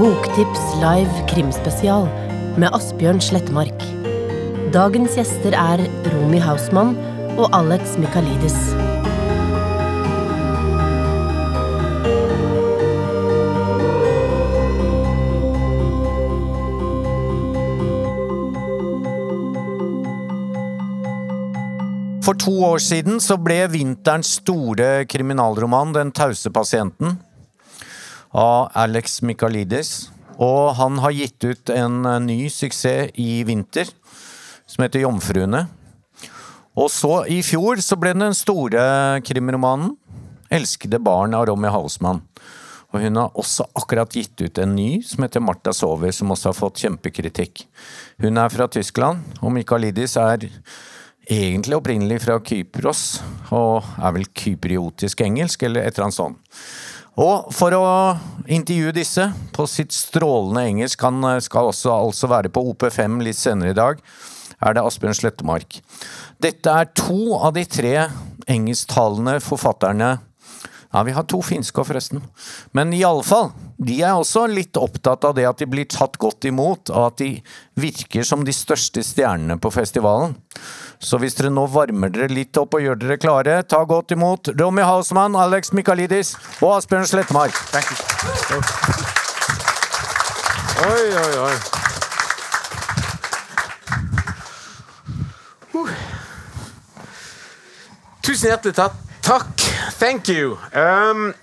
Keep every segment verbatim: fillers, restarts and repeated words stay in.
Boktips live krimspesial med Asbjørn Slettmark. Dagens gjester er Romy Hausmann og Alex Michaelides. For to år siden så ble vinterens store kriminalroman Den tause pasienten av Alex Michaelides, og han har gitt ut en ny suksess i vinter som heter Jomfruene. Og så i fjor så ble den store krimromanen Elskede barn av Romy Hausmann. Og hun har også akkurat gitt ut en ny som heter Martha sover, som også har fått kjempekritikk. Hun er fra Tyskland, og Michaelides er egentlig opprinnelig fra Kypros, og er vel kypriotisk engelsk, eller et eller annet sånt. Og for å intervjue disse på sitt strålende engelsk, han skal også altså være på O P fem litt senere i dag, er det Asbjørn Slettmark. Dette er to av de tre engelsktalende forfatterne. Ja, vi har to finske forresten. Men i alle fall, de er også litt opptatt av det at de blir tatt godt imot, og at de virker som de største stjernene på festivalen. Så hvis dere nå varmer dere litt opp og gjør dere klare, ta godt imot Romy Hausmann, Alex Michaelides og Asbjørn Slettmark. Thank you. Oi, oi, oi. Uh. Tusen hjertelig takk. Takk. Thank you. Um,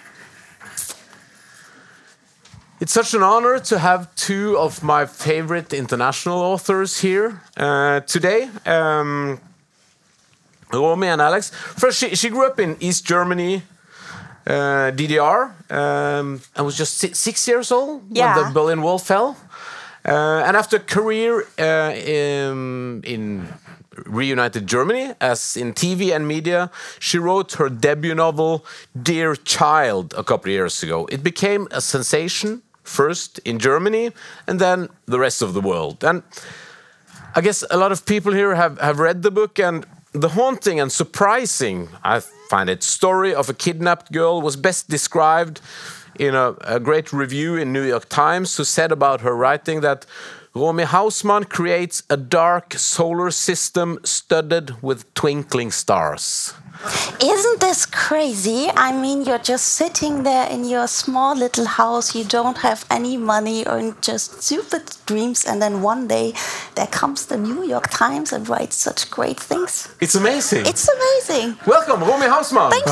it's such an honor to have two of my favorite international authors here uh, today. Um, Romy and Alex. First, she, she grew up in East Germany, uh, D D R, um, and was just si- six years old yeah. when the Berlin Wall fell. Uh, and after a career uh, in, in reunited Germany, as in T V and media, she wrote her debut novel, Dear Child, a couple of years ago. It became a sensation, first in Germany, and then the rest of the world. And I guess a lot of people here have, have read the book, and the haunting and surprising, I find it, story of a kidnapped girl was best described in a, a great review in New York Times, who said about her writing that Romy Hausmann creates a dark solar system studded with twinkling stars. Isn't this crazy? I mean, you're just sitting there in your small little house, you don't have any money or just stupid dreams, and then one day there comes the New York Times and writes such great things. It's amazing. It's amazing. Welcome, Romy Hausmann. Thank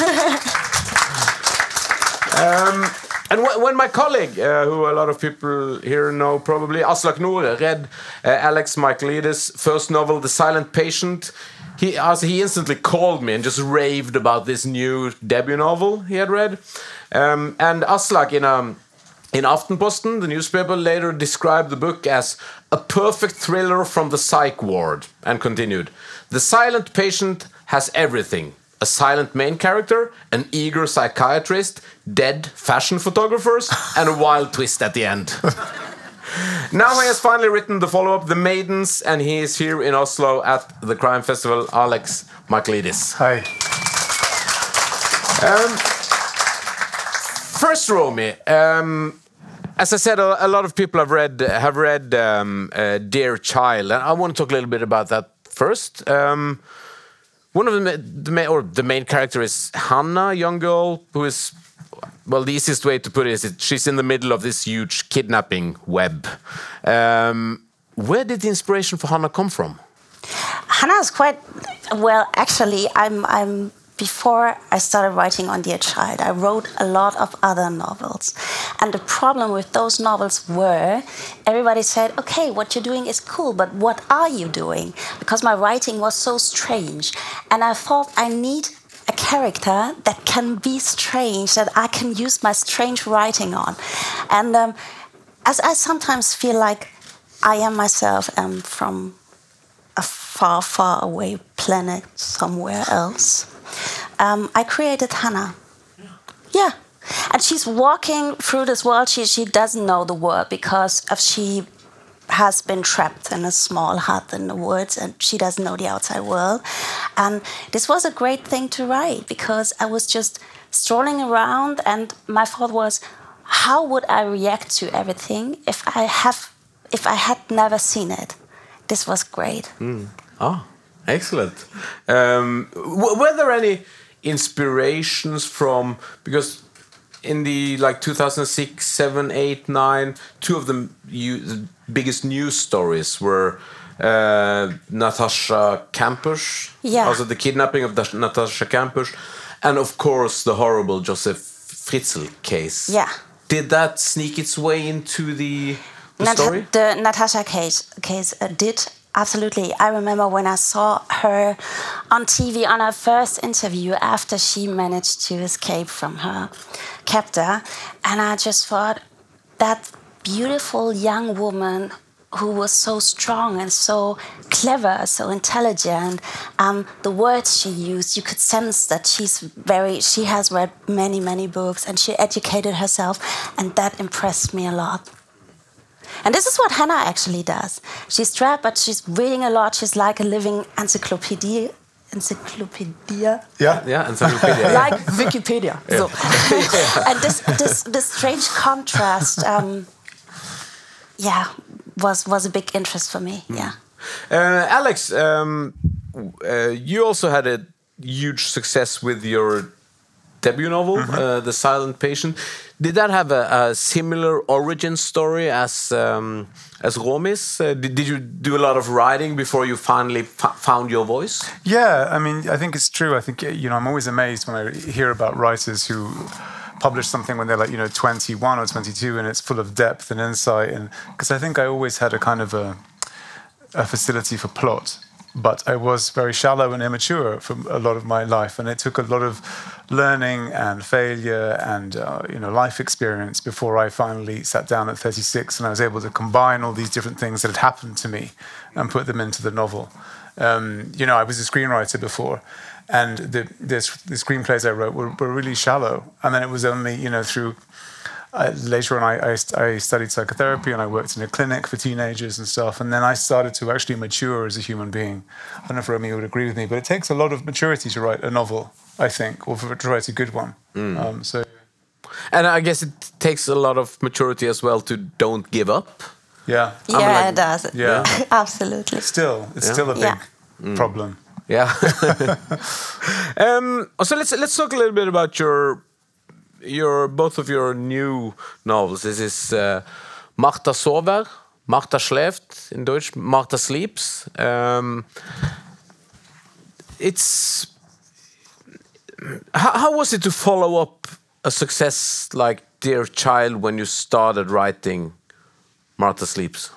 you. um, And when my colleague, uh, who a lot of people here know probably, Aslak Nore, read uh, Alex Michaelides' first novel, The Silent Patient, he, also, he instantly called me and just raved about this new debut novel he had read. Um, and Aslak, in, um, in Aftenposten, the newspaper, later described the book as a perfect thriller from the psych ward, and continued, The Silent Patient has everything. A silent main character, an eager psychiatrist, dead fashion photographers, and a wild twist at the end. Now he has finally written the follow-up, The Maidens, and he is here in Oslo at the crime festival, Alex Michaelides. Hi. Um, first, Romy, um, as I said, a, a lot of people have read have read um, uh, Dear Child, and I want to talk a little bit about that first. Um, One of the, the main, or the main character is Hannah, a young girl who is, well, the easiest way to put it is that she's in the middle of this huge kidnapping web. Um, where did the inspiration for Hannah come from? Hannah is quite, well, actually, I'm, I'm, before I started writing on Dear Child, I wrote a lot of other novels. And the problem with those novels were, everybody said, okay, what you're doing is cool, but what are you doing? Because my writing was so strange. And I thought I need a character that can be strange, that I can use my strange writing on. And um, as I sometimes feel like I am myself am from a far, far away planet somewhere else, um, I created Hannah. Yeah. And she's walking through this world. She she doesn't know the world because of she has been trapped in a small hut in the woods, and she doesn't know the outside world. And this was a great thing to write because I was just strolling around, and my thought was, how would I react to everything if I have, if I had never seen it? This was great. Mm. Oh, excellent. Um, w- were there any inspirations from, because in the like two thousand six, seven, eight, nine, two of the, you, the biggest news stories were uh, Natasha Kampusch, yeah. also the kidnapping of the, Natasha Kampusch, and of course the horrible Josef Fritzl case. Yeah. Did that sneak its way into the, the Nat- story? The Natasha case, case uh, did. Absolutely. I remember when I saw her on T V on her first interview after she managed to escape from her captor. And I just thought, that beautiful young woman who was so strong and so clever, so intelligent, um, the words she used, you could sense that she's very, she has read many, many books and she educated herself, and that impressed me a lot. And this is what Hannah actually does. She's trapped, but she's reading a lot. She's like a living encyclopedia. Encyclopedia? Yeah. Yeah, encyclopedia. Like Wikipedia. Yeah. So. And this, this, this strange contrast, um, yeah, was, was a big interest for me, yeah. Uh, Alex, um, uh, you also had a huge success with your debut novel, mm-hmm. uh, The Silent Patient. Did that have a, a similar origin story as um, as Romi's? Uh, did, did you do a lot of writing before you finally f- found your voice? Yeah, I mean, I think it's true. I think, you know, I'm always amazed when I hear about writers who publish something when they're like, you know, twenty-one or twenty-two, and it's full of depth and insight. And because I think I always had a kind of a, a facility for plot. But I was very shallow and immature for a lot of my life, and it took a lot of learning and failure and uh, you know, life experience before I finally sat down at thirty-six and I was able to combine all these different things that had happened to me and put them into the novel. Um, you know, I was a screenwriter before, and the, the, the screenplays I wrote were, were really shallow. And then it was only, you know, through Uh, later on, I, I, I studied psychotherapy and I worked in a clinic for teenagers and stuff. And then I started to actually mature as a human being. I don't know if Romy would agree with me, but it takes a lot of maturity to write a novel, I think, or for, to write a good one. Mm. Um, so, and I guess it takes a lot of maturity as well to don't give up. Yeah, yeah, like, it does. Yeah, absolutely. Still, it's yeah. still a big yeah. mm. problem. Yeah. um, so let's let's talk a little bit about your. Your both of your new novels. This is uh, Martha sover, Martha schläft in Deutsch, Martha sleeps. Um, it's how, how was it to follow up a success like Dear Child when you started writing Martha Sleeps?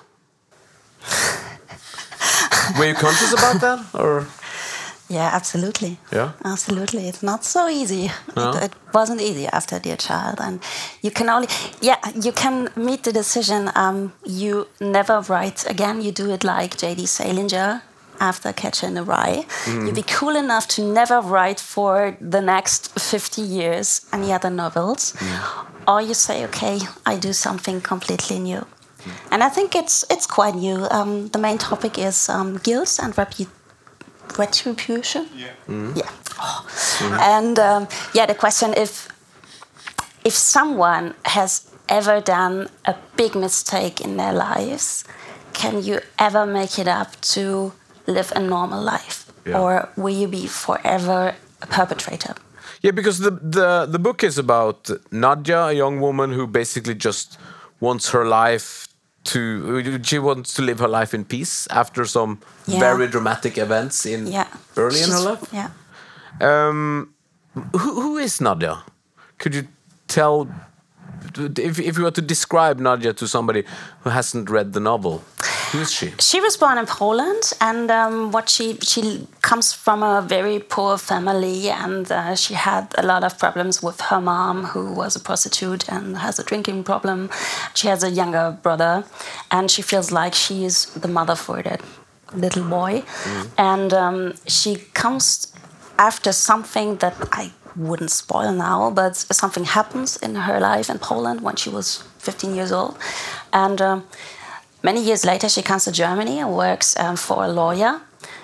Were you conscious about that, or? Yeah, absolutely. Yeah, absolutely. It's not so easy. No? It, it wasn't easy after Dear Child, and you can only, yeah, you can meet the decision. Um, you never write again. You do it like J D Salinger after Catcher in the Rye. Mm. You be cool enough to never write for the next fifty years any other novels, mm. or you say, okay, I do something completely new. Mm. And I think it's it's quite new. Um, the main topic is um, guilt and reputation. Retribution, yeah, mm-hmm. yeah, oh. mm-hmm. and um, yeah. The question: if if someone has ever done a big mistake in their lives, can you ever make it up to live a normal life, yeah. or will you be forever a perpetrator? Yeah, because the the the book is about Nadia, a young woman who basically just wants her life. To she wants to live her life in peace after some yeah. very dramatic events in yeah. early She's, in her life. Yeah. Um, who who is Nadia? Could you tell if if you were to describe Nadia to somebody who hasn't read the novel? Who is she? She was born in Poland, and um, what she she comes from a very poor family, and uh, she had a lot of problems with her mom, who was a prostitute and has a drinking problem. She has a younger brother, and she feels like she is the mother for that little boy. Mm. And um, she comes after something that I wouldn't spoil now, but something happens in her life in Poland when she was fifteen years old, and. Um, Many years later, she comes to Germany and works um, for a lawyer.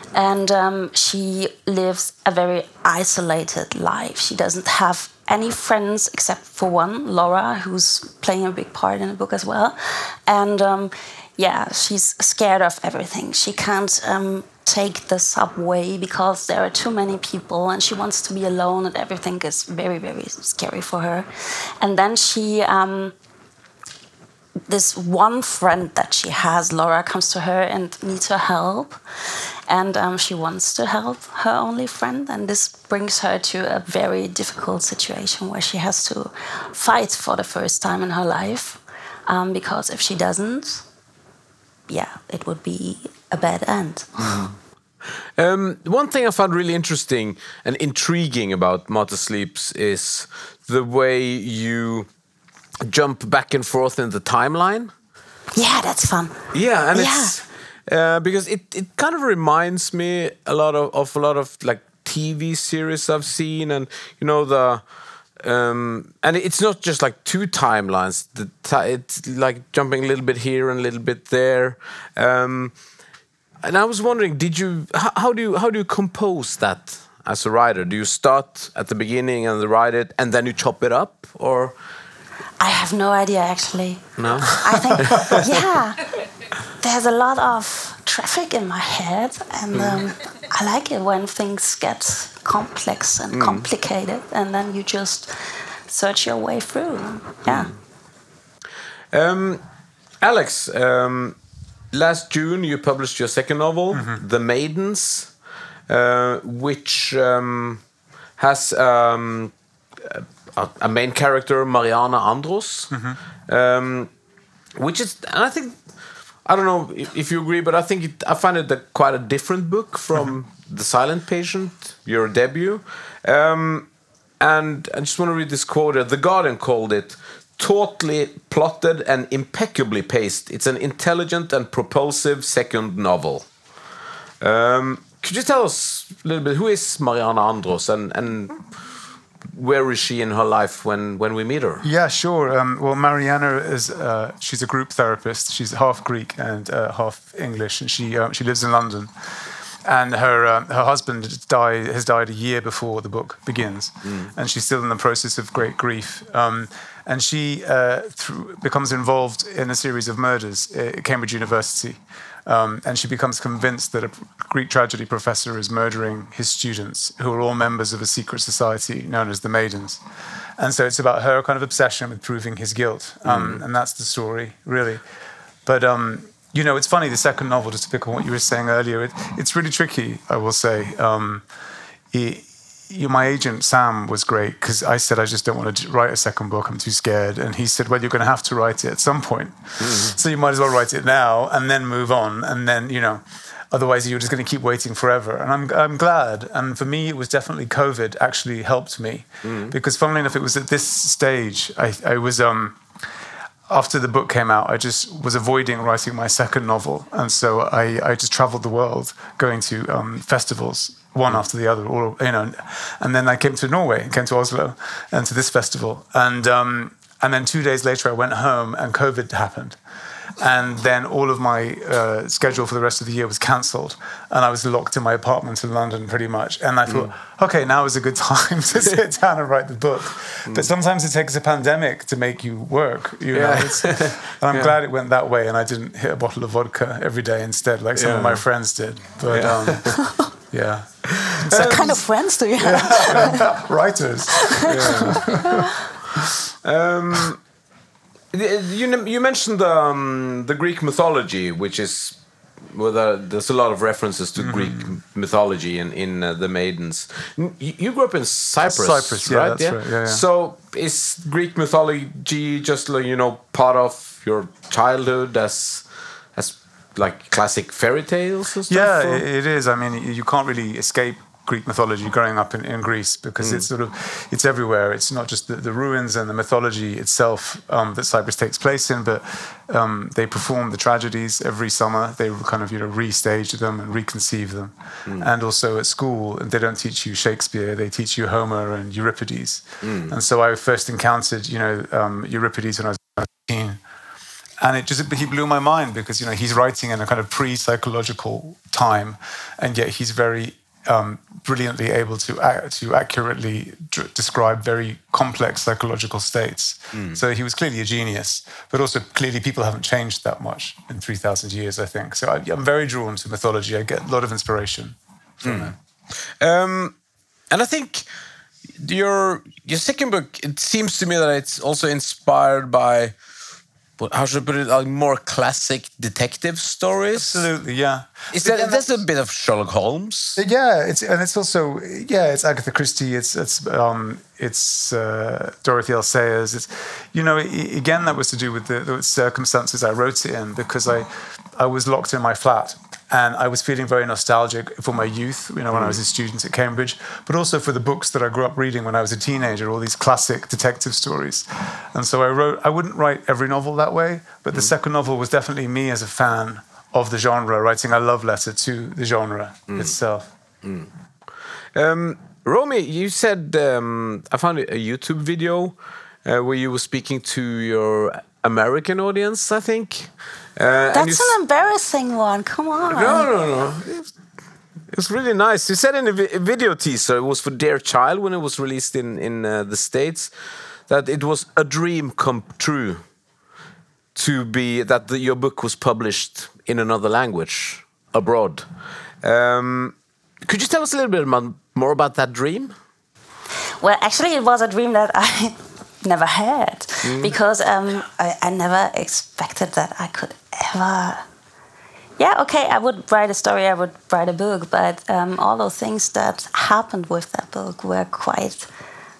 And um, she lives a very isolated life. She doesn't have any friends except for one, Laura, who's playing a big part in the book as well. And um, yeah, she's scared of everything. She can't um, take the subway because there are too many people, and she wants to be alone, and everything is very, very scary for her. And then she... Um, this one friend that she has, Laura, comes to her and needs her help. And um, she wants to help her only friend. And this brings her to a very difficult situation where she has to fight for the first time in her life. Um, because if she doesn't, yeah, it would be a bad end. Mm. Um, one thing I found really interesting and intriguing about Martha Sleeps is the way you jump back and forth in the timeline. Yeah, that's fun. Yeah, and yeah. it's uh, because it, it kind of reminds me a lot of, of a lot of like T V series I've seen, and you know the um, and it's not just like two timelines. The ti it's like jumping a little bit here and a little bit there. Um, and I was wondering, did you how, how do you how do you compose that as a writer? Do you start at the beginning and write it, and then you chop it up, or? I have no idea, actually. No? I think, yeah, there's a lot of traffic in my head, and um, I like it when things get complex and mm. complicated, and then you just search your way through. Yeah. Um, Alex, um, last June you published your second novel, mm-hmm. The Maidens, uh, which um, has... Um, a main character, Mariana Andros, mm-hmm. um, which is, and I think, I don't know if, if you agree, but I think it, I find it a, quite a different book from mm-hmm. The Silent Patient, your debut. Um, and I just want to read this quote. The Guardian called it tautly plotted and impeccably paced. It's an intelligent and propulsive second novel. Um, could you tell us a little bit, who is Mariana Andros, and and where is she in her life when, when we meet her? Yeah, sure. Um, well, Mariana is uh, she's a group therapist. She's half Greek and uh, half English, and she uh, she lives in London. And her uh, her husband died has died a year before the book begins, mm. and she's still in the process of great grief. Um, and she uh, through, becomes involved in a series of murders at Cambridge University. Um, and she becomes convinced that a Greek tragedy professor is murdering his students, who are all members of a secret society known as the Maidens. And so it's about her kind of obsession with proving his guilt. Um, mm. And that's the story, really. But, um, you know, it's funny, the second novel, just to pick on what you were saying earlier, it, it's really tricky, I will say. Um, it, you, my agent, Sam, was great, because I said, I just don't want to write a second book, I'm too scared. And he said, well, you're going to have to write it at some point. Mm-hmm. So you might as well write it now and then move on. And then, you know, otherwise you're just going to keep waiting forever. And I'm I'm glad. And for me, it was definitely COVID actually helped me. Mm-hmm. Because funnily enough, it was at this stage, I, I was... um. After the book came out, I just was avoiding writing my second novel. And so I, I just traveled the world, going to um, festivals, one after the other, all, you know. And then I came to Norway, came to Oslo, and to this festival. And um, and then two days later, I went home, and COVID happened. And then all of my uh, schedule for the rest of the year was cancelled. And I was locked in my apartment in London, pretty much. And I thought, mm. okay, now is a good time to sit down and write the book. Mm. But sometimes it takes a pandemic to make you work. You know? Yeah. It's, and I'm yeah. glad it went that way, and I didn't hit a bottle of vodka every day instead, like some yeah. of my friends did. But yeah. Um, yeah. What um, kind of friends do you have? Yeah. Writers. Yeah. um, You you mentioned um, the Greek mythology, which is well, the, there's a lot of references to mm-hmm. Greek mythology in in uh, the Maidens. You, you grew up in Cyprus, Cyprus, yeah, right? That's yeah? right. Yeah, yeah. So is Greek mythology just like, you know, part of your childhood as as like classic fairy tales and stuff? Yeah, or? it is. I mean, you can't really escape Greek mythology growing up in, in Greece, because mm. it's sort of it's everywhere. It's not just the, the ruins and the mythology itself um, that Cyprus takes place in, but um, they perform the tragedies every summer. They kind of you know restage them and reconceive them. Mm. And also at school, they don't teach you Shakespeare; they teach you Homer and Euripides. Mm. And so I first encountered you know um, Euripides when I was nineteen. and it just he blew my mind because you know he's writing in a kind of pre-psychological time, and yet he's very um, brilliantly able to uh, to accurately d- describe very complex psychological states. Mm. So he was clearly a genius, but also clearly people haven't changed that much in three thousand years, I think. So I, I'm very drawn to mythology. I get a lot of inspiration from mm. it. Um, and I think your your second book, it seems to me that it's also inspired by, how should I put it, like more classic detective stories. Absolutely, yeah. Is that yeah, that's a bit of Sherlock Holmes? Yeah, it's and it's also yeah, it's Agatha Christie. It's it's um, it's uh, Dorothy L. Sayers. It's you know again that was to do with the, the circumstances I wrote it in because I I was locked in my flat. And I was feeling very nostalgic for my youth, you know, when I was a student at Cambridge, but also for the books that I grew up reading when I was a teenager, all these classic detective stories. And so I wrote, I wouldn't write every novel that way, but the second novel was definitely me as a fan of the genre, writing a love letter to the genre mm. itself. Mm. Um, Romy, you said, um, I found a YouTube video uh, where you were speaking to your American audience, I think. Uh, That's an embarrassing one. Come on. No, no, no. It was really nice. You said in a, vi a video teaser, it was for Dear Child when it was released in, in uh, the States, that it was a dream come true to be, that the, your book was published in another language abroad. Um, could you tell us a little bit about, more about that dream? Well, actually, it was a dream that I never had mm. because um, I, I never expected that I could ever. Yeah, okay, I would write a story, I would write a book, but um, all those things that happened with that book were quite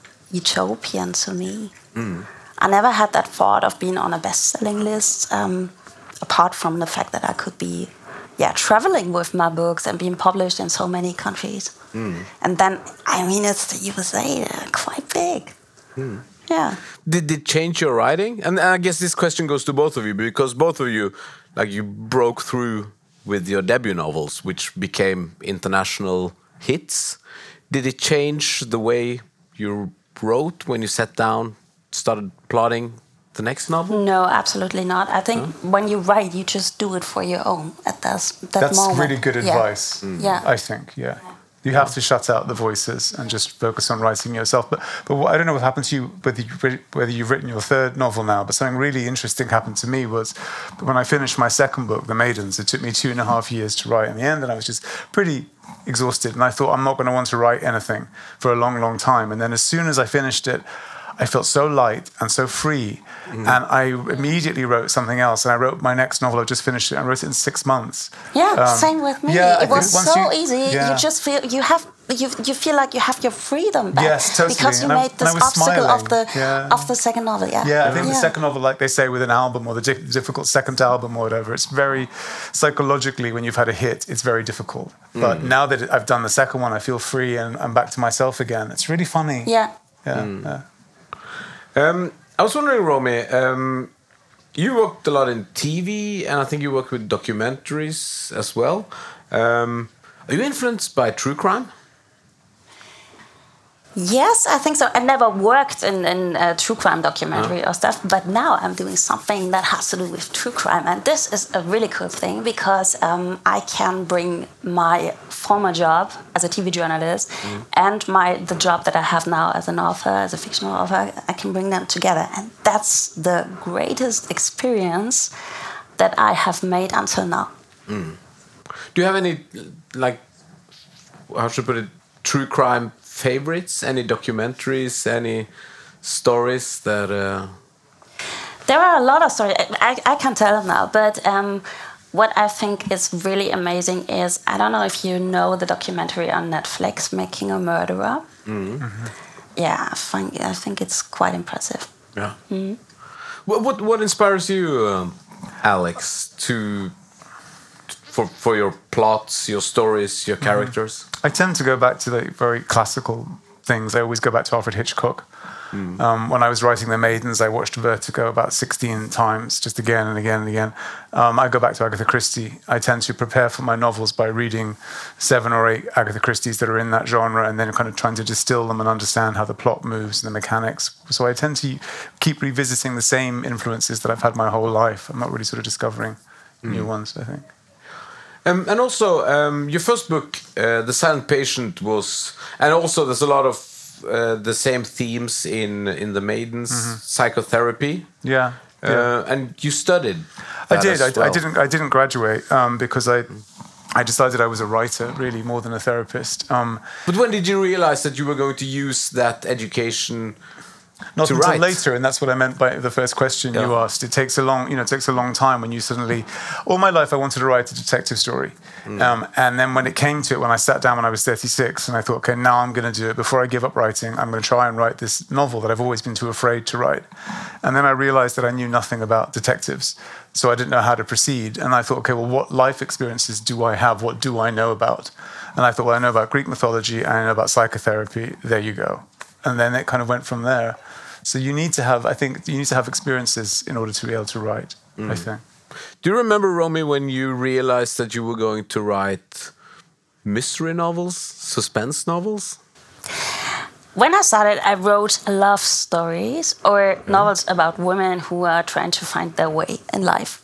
utopian to me. Mm. I never had that thought of being on a best-selling list, um, apart from the fact that I could be, yeah, traveling with my books and being published in so many countries. Mm. And then, I mean, it's the U S A, they're quite big. Mm. Yeah. Did it change your writing? And I guess this question goes to both of you, because both of you, like, you broke through with your debut novels, which became international hits. Did it change the way you wrote when you sat down, started plotting the next novel? No, absolutely not. I think huh? when you write, you just do it for your own at that, that That's moment. That's really good advice, yeah. Mm. yeah. I think, yeah. yeah. You have to shut out the voices and just focus on writing yourself. But but what, I don't know what happened to you, whether, you, whether you've written your third novel now, but something really interesting happened to me was when I finished my second book, The Maidens, it took me two and a half years to write in the end, and I was just pretty exhausted. And I thought, I'm not going to want to write anything for a long, long time. And then as soon as I finished it, I felt so light and so free. Mm. And I immediately wrote something else. And I wrote my next novel. I just finished it. I wrote it in six months. Yeah, um, same with me. Yeah, it was so you, easy. Yeah. You just feel you have you you feel like you have your freedom back. Yes, totally. Because you and made I, this obstacle smiling. of the yeah. of the second novel. Yeah. Yeah, I think yeah. the second novel, like they say with an album or the di- difficult second album or whatever, it's very psychologically when you've had a hit, it's very difficult. Mm. But now that I've done the second one, I feel free and I'm back to myself again. It's really funny. Yeah. Yeah. Mm. yeah. Um, I was wondering, Romy, um, you worked a lot in T V, and I think you worked with documentaries as well. Um, are you influenced by true crime? Yes, I think so. I never worked in, in a true crime documentary oh. or stuff, but now I'm doing something that has to do with true crime. And this is a really cool thing because um, I can bring my former job as a T V journalist mm. and my the job that I have now as an author, as a fictional author, I can bring them together. And that's the greatest experience that I have made until now. Mm. Do you have any, like, how should I put it, true crime favorites? Any documentaries? Any stories that? Uh... There are a lot of stories. I, I can't tell them now, but um, what I think is really amazing is I don't know if you know the documentary on Netflix, Making a Murderer. Mm-hmm. Mm-hmm. Yeah, I think I think it's quite impressive. Yeah. Mm-hmm. What what what inspires you, um, Alex, to for for your plots, your stories, your characters? Mm-hmm. I tend to go back to the very classical things, I always go back to Alfred Hitchcock. Mm. Um, when I was writing The Maidens, I watched Vertigo about sixteen times, just again and again and again. Um, I go back to Agatha Christie. I tend to prepare for my novels by reading seven or eight Agatha Christies that are in that genre and then kind of trying to distill them and understand how the plot moves and the mechanics. So I tend to keep revisiting the same influences that I've had my whole life. I'm not really sort of discovering mm. new ones, I think. Um, and also, um, your first book, uh, The Silent Patient, was... And also there's a lot of Uh, the same themes in in The Maidens, mm-hmm. psychotherapy. Yeah, uh, yeah. And you studied. I did. I, well. I didn't. I didn't graduate um, because I. I decided I was a writer, really, more than a therapist. Um, but when did you realize that you were going to use that education? Not to until write? later, and that's what I meant by the first question yeah. you asked. It takes a long, you know, it takes a long time when you suddenly. All my life, I wanted to write a detective story, mm. um, and then when it came to it, when I sat down when I was thirty-six, and I thought, okay, now I'm going to do it. Before I give up writing, I'm going to try and write this novel that I've always been too afraid to write. And then I realized that I knew nothing about detectives, so I didn't know how to proceed. And I thought, okay, well, what life experiences do I have? What do I know about? And I thought, well, I know about Greek mythology, and I know about psychotherapy. There you go. And then it kind of went from there. So you need to have, I think, you need to have experiences in order to be able to write, mm. I think. Do you remember, Romy, when you realized that you were going to write mystery novels, suspense novels? When I started, I wrote love stories or mm. novels about women who are trying to find their way in life.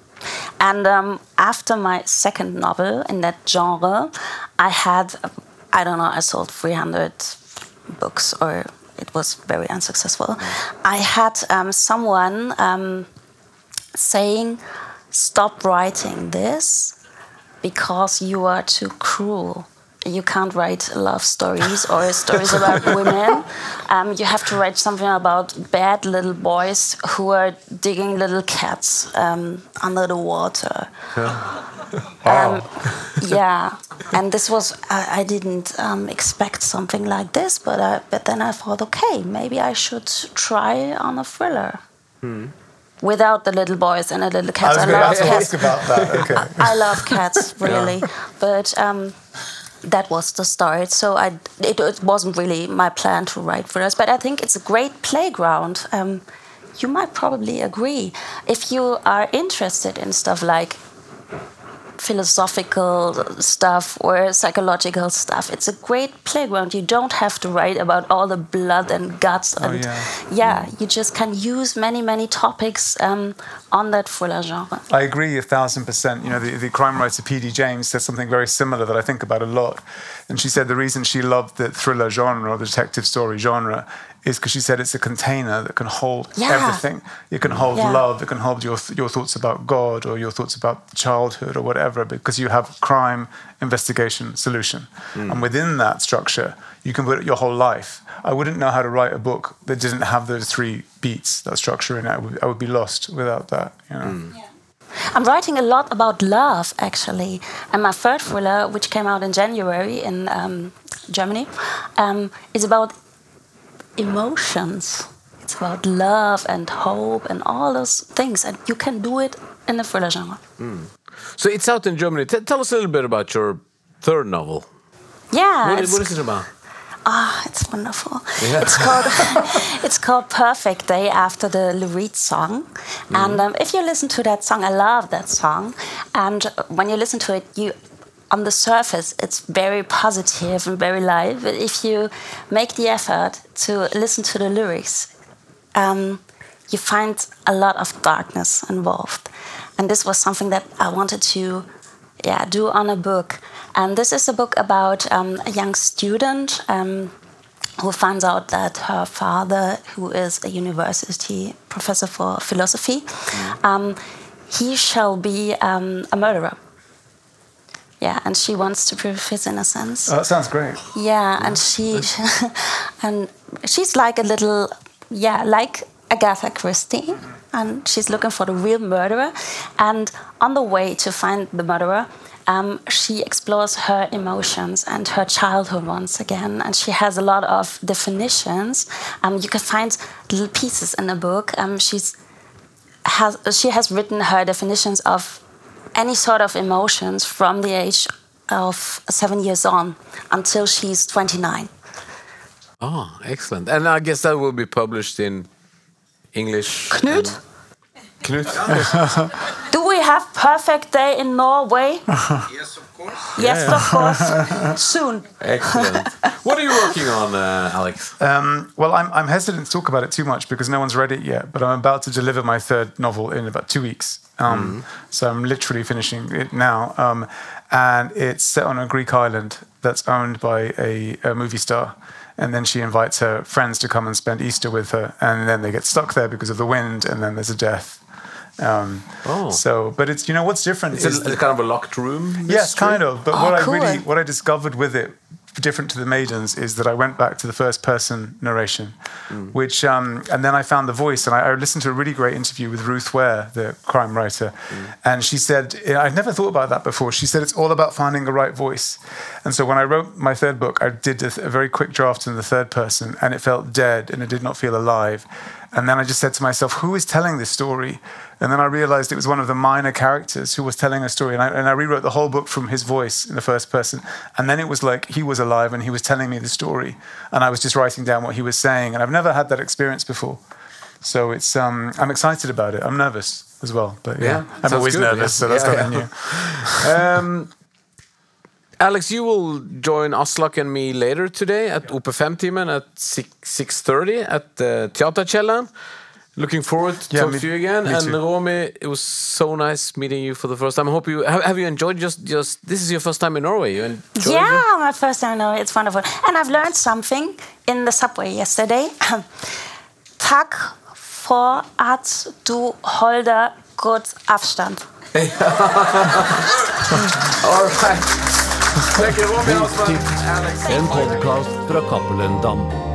And um, after my second novel in that genre, I had, I don't know, I sold three hundred books, or it was very unsuccessful. I had um, someone um, saying, stop writing this because you are too cruel. You can't write love stories or stories about women. Um, you have to write something about bad little boys who are digging little cats um, under the water. Yeah. Wow. Um, yeah, and this was, I, I didn't um, expect something like this, but I, but then I thought, okay, maybe I should try on a thriller. Hmm. Without the little boys and the little cats. I was I going love to cats. ask about that, okay. I, I love cats, really. Yeah. But um, that was the start. So I, it, it wasn't really my plan to write thrillers, but I think it's a great playground. Um, you might probably agree. If you are interested in stuff like philosophical stuff or psychological stuff, it's a great playground. You don't have to write about all the blood and guts, and oh, yeah. yeah, you just can use many, many topics um, on that thriller genre. I agree a thousand percent. You know, the, the crime writer P D James said something very similar that I think about a lot. And she said the reason she loved the thriller genre, or the detective story genre, is because she said it's a container that can hold yeah. everything. It can hold yeah. love, it can hold your your thoughts about God or your thoughts about childhood or whatever, because you have crime, investigation, solution. Mm. And within that structure, you can put your whole life. I wouldn't know how to write a book that didn't have those three beats, that structure in it. I would, I would be lost without that. You know? Mm. Yeah. I'm writing a lot about love, actually. And my third thriller, which came out in January in um, Germany, um, is about emotions. It's about love and hope and all those things, and you can do it in the thriller genre. Mm. So it's out in Germany. T- tell us a little bit about your third novel. Yeah, what, what is it about? Ah, oh, it's wonderful. Yeah. It's called it's called Perfect Day, after the Lou Reed song. Mm. And um, if you listen to that song, I love that song. And when you listen to it, you. On the surface, it's very positive and very light. But if you make the effort to listen to the lyrics, um, you find a lot of darkness involved. And this was something that I wanted to yeah, do on a book. And this is a book about um, a young student um, who finds out that her father, who is a university professor for philosophy, mm. um, he shall be um, a murderer. Yeah, and she wants to prove his innocence. Oh, that sounds great. Yeah, and she, and she's like a little, yeah, like Agatha Christie, and she's looking for the real murderer. And on the way to find the murderer, um, she explores her emotions and her childhood once again. And she has a lot of definitions. Um, you can find little pieces in the book. Um, she's has she has written her definitions of any sort of emotions from the age of seven years on until she's twenty-nine. Oh, excellent. And I guess that will be published in English. Knut? Knut. Do we have perfect day in Norway? Yes, of course. Yes, of course. Soon. Excellent. What are you working on, uh, Alex? Um, well, I'm, I'm hesitant to talk about it too much because no one's read it yet, but I'm about to deliver my third novel in about two weeks. Um, mm-hmm. So I'm literally finishing it now. Um, and it's set on a Greek island that's owned by a, a movie star. And then she invites her friends to come and spend Easter with her. And then they get stuck there because of the wind, and then there's a death. Um, oh. So, but it's, you know, what's different it's is... It's kind of a locked room? Mystery? Yes, kind of. But oh, what cool. I really, what I discovered with it, different to the Maidens, is that I went back to the first person narration, mm. which, um, and then I found the voice, and I, I listened to a really great interview with Ruth Ware, the crime writer, mm. and she said, I'd never thought about that before. She said it's all about finding the right voice. And so when I wrote my third book, I did a, a very quick draft in the third person, and it felt dead, and it did not feel alive. And then I just said to myself, who is telling this story? And then I realized it was one of the minor characters who was telling a story. And I, and I rewrote the whole book from his voice in the first person. And then it was like he was alive and he was telling me the story. And I was just writing down what he was saying. And I've never had that experience before. So it's um, I'm excited about it. I'm nervous as well. But yeah, yeah I'm always good, nervous, yeah. So that's yeah, nothing yeah. new. um, Alex, you will join Aslak and me later today at O P fem-timen at six thirty at uh, Teaterkjelleren. Looking forward to yeah, talk me, to you again. And too. Romy, it was so nice meeting you for the first time. I hope you have, have you enjoyed just just this is your first time in Norway. You enjoyed yeah, it? my first time in Norway. It's wonderful, and I've learned something in the subway yesterday. Takk for at du holder godt avstand. All right. Thank you, Romy Hausmann. En podcast fra Cappelen Damm.